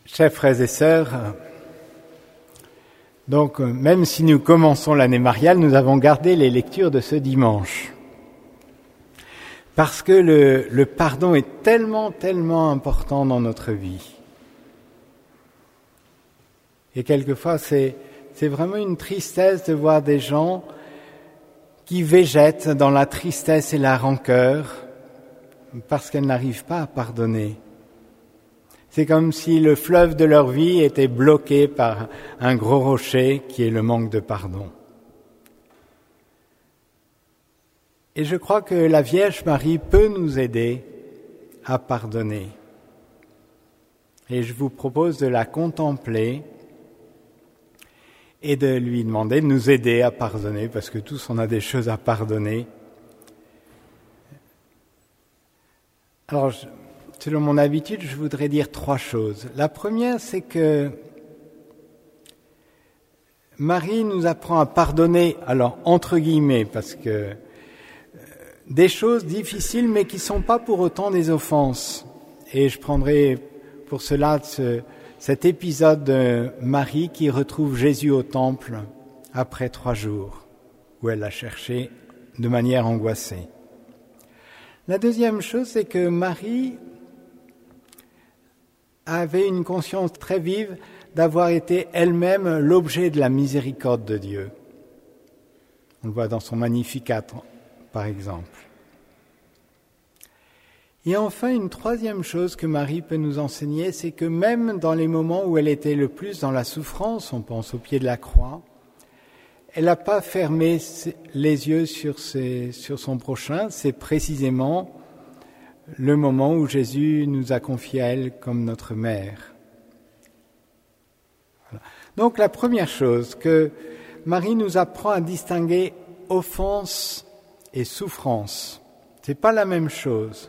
Chers frères et sœurs, donc même si nous commençons l'année mariale, nous avons gardé les lectures de ce dimanche. Parce que le pardon est tellement important dans notre vie. Et quelquefois, c'est vraiment une tristesse de voir des gens qui végètent dans la tristesse et la rancœur parce qu'elles n'arrivent pas à pardonner. C'est comme si le fleuve de leur vie était bloqué par un gros rocher qui est le manque de pardon. Et je crois que la Vierge Marie peut nous aider à pardonner. Et je vous propose de la contempler et de lui demander de nous aider à pardonner, parce que tous on a des choses à pardonner. Alors, selon mon habitude, je voudrais dire 3 choses. La première, c'est que Marie nous apprend à pardonner, alors entre guillemets, parce que des choses difficiles, mais qui ne sont pas pour autant des offenses. Et je prendrai pour cela cet épisode de Marie qui retrouve Jésus au temple après 3 jours, où elle l'a cherché de manière angoissée. La deuxième chose, c'est que Marie avait une conscience très vive d'avoir été elle-même l'objet de la miséricorde de Dieu. On le voit dans son Magnificat, par exemple. Et enfin, une troisième chose que Marie peut nous enseigner, c'est que même dans les moments où elle était le plus dans la souffrance, on pense au pied de la croix, elle n'a pas fermé les yeux sur son prochain. C'est précisément le moment où Jésus nous a confié à elle comme notre mère. Voilà. Donc la première chose, que Marie nous apprend à distinguer offense et souffrance. C'est pas la même chose.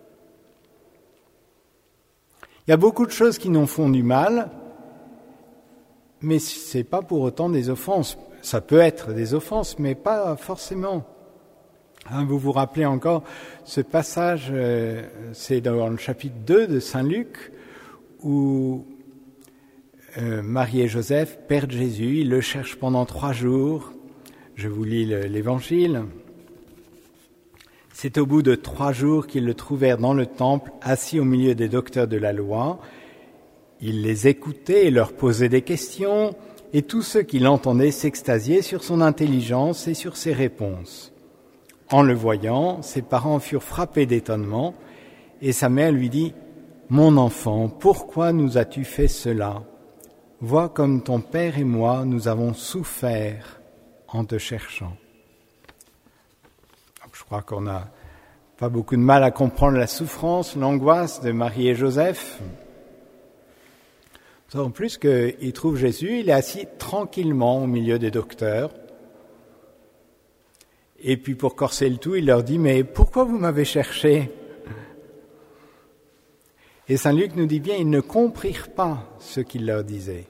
Il y a beaucoup de choses qui nous font du mal, mais c'est pas pour autant des offenses. Ça peut être des offenses, mais pas forcément. Vous vous rappelez encore ce passage, c'est dans le chapitre 2 de Saint Luc, où Marie et Joseph perdent Jésus, ils le cherchent pendant 3 jours. Je vous lis l'évangile. C'est au bout de 3 jours qu'ils le trouvèrent dans le temple, assis au milieu des docteurs de la loi. Il les écoutait et leur posait des questions, et tous ceux qui l'entendaient s'extasiaient sur son intelligence et sur ses réponses. En le voyant, ses parents furent frappés d'étonnement, et sa mère lui dit « Mon enfant, pourquoi nous as-tu fait cela ? Vois comme ton père et moi, nous avons souffert en te cherchant. » Je crois qu'on n'a pas beaucoup de mal à comprendre la souffrance, l'angoisse de Marie et Joseph. En plus qu'il trouve Jésus, il est assis tranquillement au milieu des docteurs. Et puis pour corser le tout, il leur dit « Mais pourquoi vous m'avez cherché ?» Et Saint Luc nous dit bien, ils ne comprirent pas ce qu'il leur disait.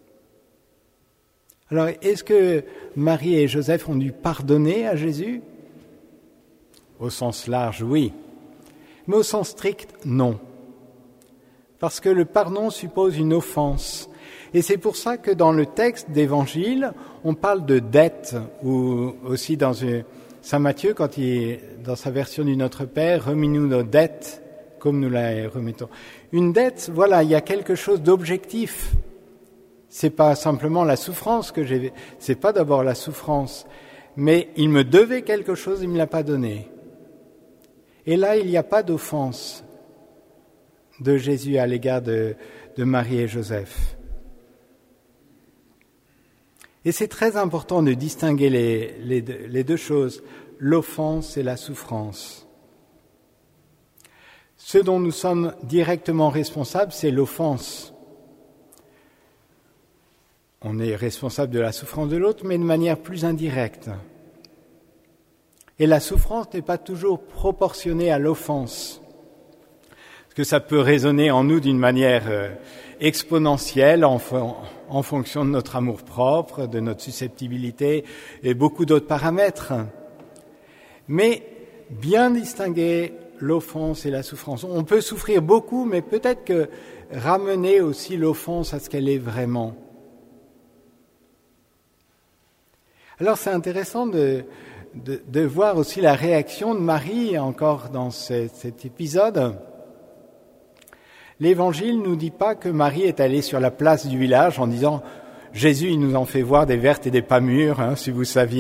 Alors, est-ce que Marie et Joseph ont dû pardonner à Jésus ? Au sens large, oui. Mais au sens strict, non. Parce que le pardon suppose une offense. Et c'est pour ça que dans le texte d'Évangile, on parle de dette, ou aussi dans Saint Matthieu, quand dans sa version du Notre Père, « Remis-nous nos dettes, comme nous les remettons ». Une dette, voilà, il y a quelque chose d'objectif. C'est pas simplement la souffrance c'est pas d'abord la souffrance, mais il me devait quelque chose, il me l'a pas donné. Et là, il n'y a pas d'offense de Jésus à l'égard de Marie et Joseph. Et c'est très important de distinguer les 2 choses, l'offense et la souffrance. Ce dont nous sommes directement responsables, c'est l'offense. On est responsable de la souffrance de l'autre, mais de manière plus indirecte. Et la souffrance n'est pas toujours proportionnée à l'offense. Parce que ça peut résonner en nous d'une manière exponentielle en fonction de notre amour-propre, de notre susceptibilité et beaucoup d'autres paramètres. Mais bien distinguer l'offense et la souffrance. On peut souffrir beaucoup, mais peut-être que ramener aussi l'offense à ce qu'elle est vraiment. Alors c'est intéressant de voir aussi la réaction de Marie encore dans cet épisode. L'Évangile ne nous dit pas que Marie est allée sur la place du village en disant « Jésus, il nous en fait voir des vertes et des pas mûres, si vous saviez. »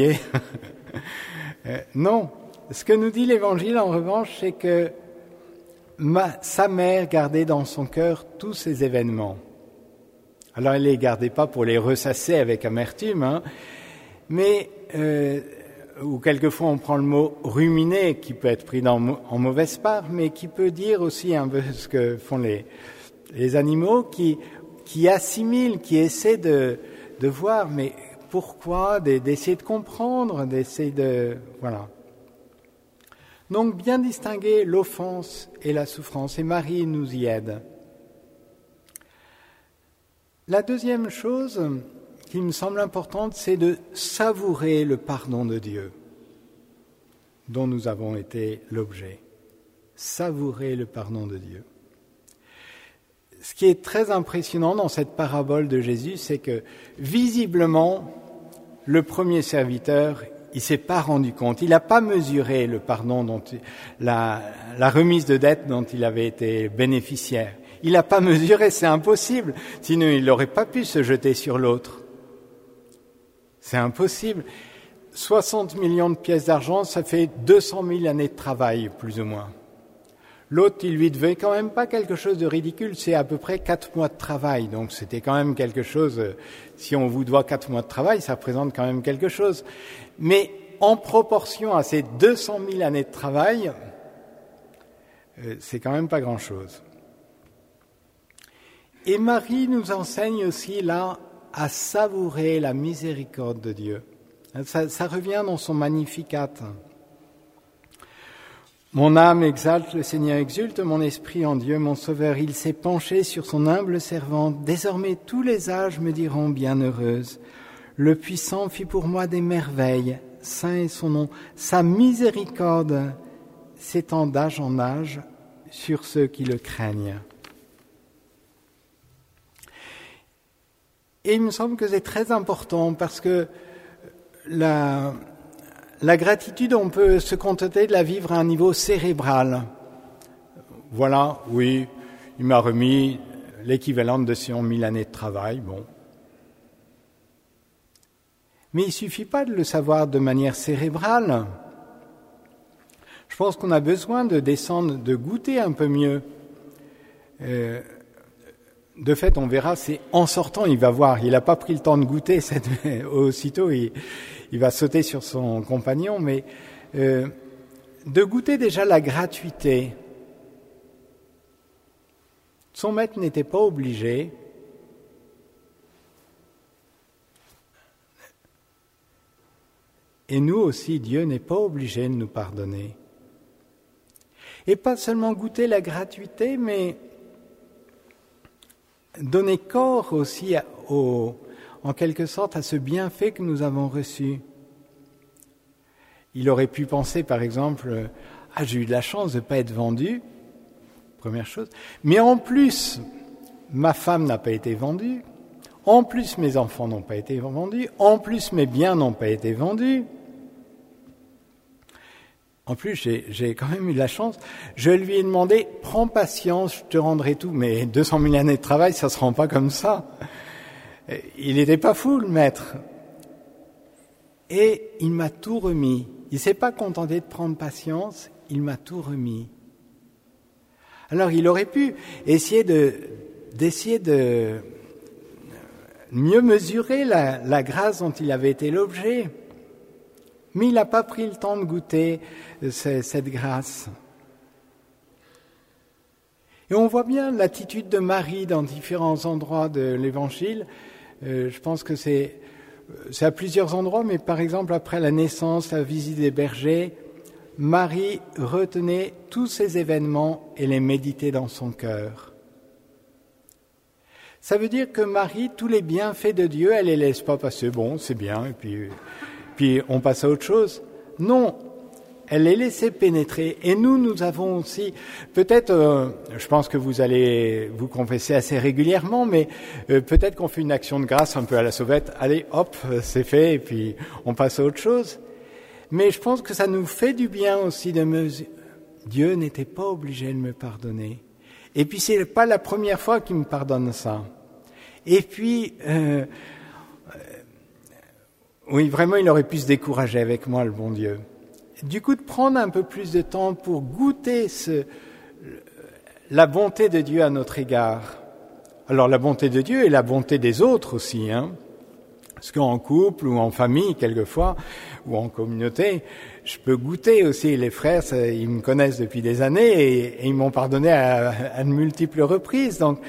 Non, ce que nous dit l'Évangile en revanche, c'est que sa mère gardait dans son cœur tous ces événements. Alors elle ne les gardait pas pour les ressasser avec amertume, mais ou quelquefois on prend le mot « ruminer » qui peut être pris en mauvaise part, mais qui peut dire aussi un peu ce que font les animaux qui assimilent, qui essaient de voir, mais pourquoi, d'essayer de comprendre, d'essayer de... Voilà. Donc bien distinguer l'offense et la souffrance, et Marie nous y aide. La deuxième chose qui me semble importante, c'est de savourer le pardon de Dieu dont nous avons été l'objet. Savourer le pardon de Dieu. Ce qui est très impressionnant dans cette parabole de Jésus, c'est que visiblement, le premier serviteur, il ne s'est pas rendu compte, il n'a pas mesuré le pardon, la remise de dette dont il avait été bénéficiaire. Il n'a pas mesuré, c'est impossible, sinon il n'aurait pas pu se jeter sur l'autre. C'est impossible. 60 millions de pièces d'argent, ça fait 200 000 années de travail, plus ou moins. L'autre, il lui devait quand même pas quelque chose de ridicule, c'est à peu près 4 mois de travail. Donc c'était quand même quelque chose, si on vous doit 4 mois de travail, ça représente quand même quelque chose. Mais en proportion à ces 200 000 années de travail, c'est quand même pas grand-chose. Et Marie nous enseigne aussi là à savourer la miséricorde de Dieu. Ça revient dans son Magnificat. Mon âme exalte, le Seigneur exulte, mon esprit en Dieu, mon Sauveur. Il s'est penché sur son humble servante. Désormais tous les âges me diront bienheureuse. Le Puissant fit pour moi des merveilles. Saint est son nom. Sa miséricorde s'étend d'âge en âge sur ceux qui le craignent. Et il me semble que c'est très important parce que la gratitude, on peut se contenter de la vivre à un niveau cérébral. Voilà, oui, il m'a remis l'équivalent de 100 000 années de travail, bon. Mais il ne suffit pas de le savoir de manière cérébrale. Je pense qu'on a besoin de descendre, de goûter un peu mieux. De fait, on verra, c'est en sortant, il va voir. Il n'a pas pris le temps de goûter, aussitôt il va sauter sur son compagnon, mais de goûter déjà la gratuité. Son maître n'était pas obligé. Et nous aussi, Dieu n'est pas obligé de nous pardonner. Et pas seulement goûter la gratuité, mais donner corps aussi en quelque sorte à ce bienfait que nous avons reçu. Il aurait pu penser par exemple « Ah, j'ai eu de la chance de ne pas être vendu », première chose. Mais en plus, ma femme n'a pas été vendue, en plus mes enfants n'ont pas été vendus, en plus mes biens n'ont pas été vendus. En plus, j'ai quand même eu de la chance. Je lui ai demandé, prends patience, je te rendrai tout. Mais 200 000 années de travail, ça se rend pas comme ça. Il n'était pas fou, le maître. Et il m'a tout remis. Il s'est pas contenté de prendre patience, il m'a tout remis. Alors, il aurait pu essayer de mieux mesurer la grâce dont il avait été l'objet. Mais il n'a pas pris le temps de goûter cette grâce. Et on voit bien l'attitude de Marie dans différents endroits de l'Évangile. Je pense que c'est à plusieurs endroits, mais par exemple après la naissance, la visite des bergers, Marie retenait tous ces événements et les méditait dans son cœur. Ça veut dire que Marie, tous les bienfaits de Dieu, elle les laisse pas passer. Bon, c'est bien, et puis on passe à autre chose. Non, elle est laissée pénétrer. Et nous avons aussi, peut-être, je pense que vous allez vous confesser assez régulièrement, mais peut-être qu'on fait une action de grâce un peu à la sauvette. Allez, hop, c'est fait, et puis on passe à autre chose. Mais je pense que ça nous fait du bien aussi de Dieu n'était pas obligé de me pardonner. Et puis c'est pas la première fois qu'il me pardonne ça. Et puis, oui, vraiment, il aurait pu se décourager avec moi, le bon Dieu. Du coup, de prendre un peu plus de temps pour goûter la bonté de Dieu à notre égard. Alors, la bonté de Dieu et la bonté des autres aussi, hein. Parce qu'en couple ou en famille, quelquefois, ou en communauté, je peux goûter aussi. Les frères, ils me connaissent depuis des années et ils m'ont pardonné à de multiples reprises. Donc,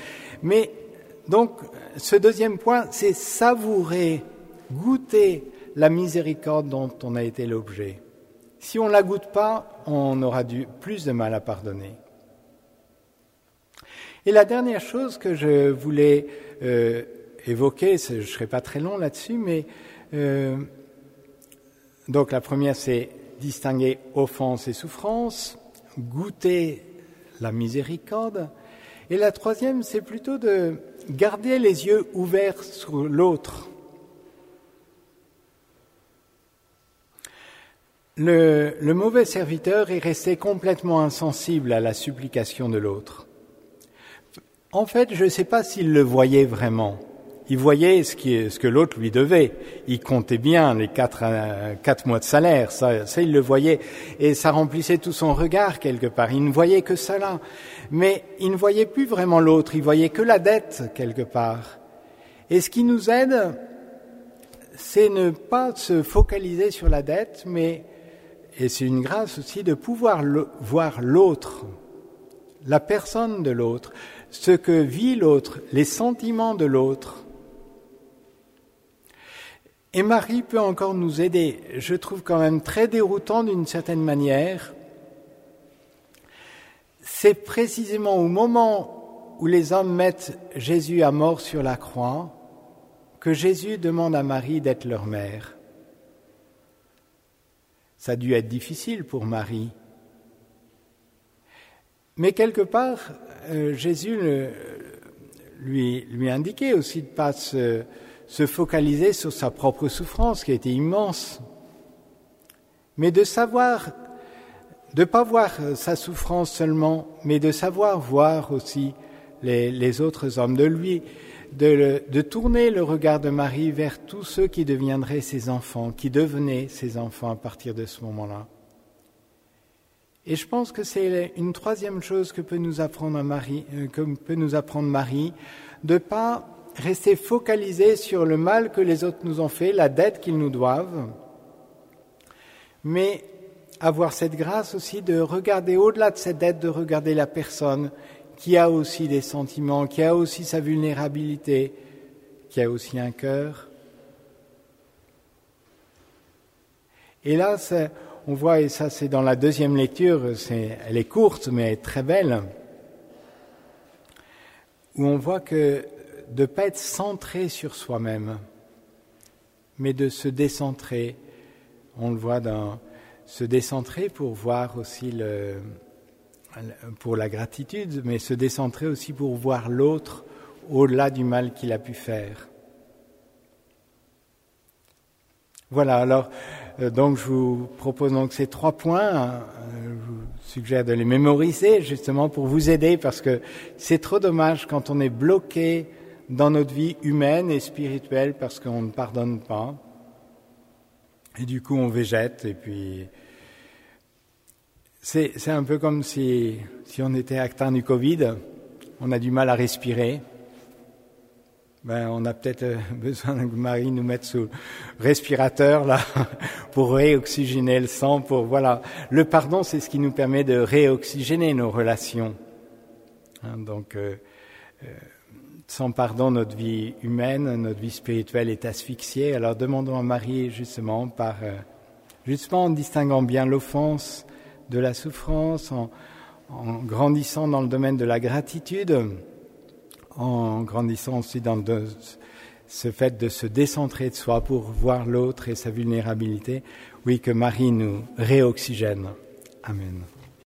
ce deuxième point, c'est savourer, goûter la miséricorde dont on a été l'objet. Si on ne la goûte pas, on aura plus de mal à pardonner. Et la dernière chose que je voulais évoquer, je ne serai pas très long là-dessus, mais donc la première, c'est distinguer offense et souffrance, goûter la miséricorde. Et la troisième, c'est plutôt de garder les yeux ouverts sur l'autre. Le mauvais serviteur est resté complètement insensible à la supplication de l'autre. En fait, je ne sais pas s'il le voyait vraiment. Il voyait ce que l'autre lui devait. Il comptait bien les 4 mois de salaire, ça il le voyait. Et ça remplissait tout son regard quelque part. Il ne voyait que cela. Mais il ne voyait plus vraiment l'autre, il voyait que la dette quelque part. Et ce qui nous aide, c'est ne pas se focaliser sur la dette, et c'est une grâce aussi de pouvoir voir l'autre, la personne de l'autre, ce que vit l'autre, les sentiments de l'autre. Et Marie peut encore nous aider. Je trouve quand même très déroutant d'une certaine manière. C'est précisément au moment où les hommes mettent Jésus à mort sur la croix que Jésus demande à Marie d'être leur mère. Ça a dû être difficile pour Marie. Mais quelque part, Jésus lui indiquait aussi de ne pas se focaliser sur sa propre souffrance qui était immense, mais de savoir, de ne pas voir sa souffrance seulement, mais de savoir voir aussi les autres hommes, de tourner le regard de Marie vers tous ceux qui deviendraient ses enfants, qui devenaient ses enfants à partir de ce moment-là. Et je pense que c'est une troisième chose que peut nous apprendre Marie, de ne pas rester focalisé sur le mal que les autres nous ont fait, la dette qu'ils nous doivent, mais avoir cette grâce aussi de regarder au-delà de cette dette, de regarder la personne qui a aussi des sentiments, qui a aussi sa vulnérabilité, qui a aussi un cœur. Et là, on voit, et ça c'est dans la deuxième lecture, elle est courte mais elle est très belle, où on voit que de ne pas être centré sur soi-même, mais de se décentrer. On le voit se décentrer pour voir aussi pour la gratitude, mais se décentrer aussi pour voir l'autre au-delà du mal qu'il a pu faire. Voilà, alors donc je vous propose donc ces 3 points, je vous suggère de les mémoriser justement pour vous aider, parce que c'est trop dommage quand on est bloqué dans notre vie humaine et spirituelle parce qu'on ne pardonne pas, et du coup on végète, et puis c'est un peu comme si on était atteint du Covid, on a du mal à respirer. On a peut-être besoin que Marie nous mette sous le respirateur là pour réoxygéner le sang. Voilà, le pardon, c'est ce qui nous permet de réoxygéner nos relations. Donc, sans pardon, notre vie humaine, notre vie spirituelle est asphyxiée. Alors, demandons à Marie justement en distinguant bien l'offense de la souffrance, en grandissant dans le domaine de la gratitude, en grandissant aussi dans ce fait de se décentrer de soi pour voir l'autre et sa vulnérabilité, oui, que Marie nous réoxygène. Amen.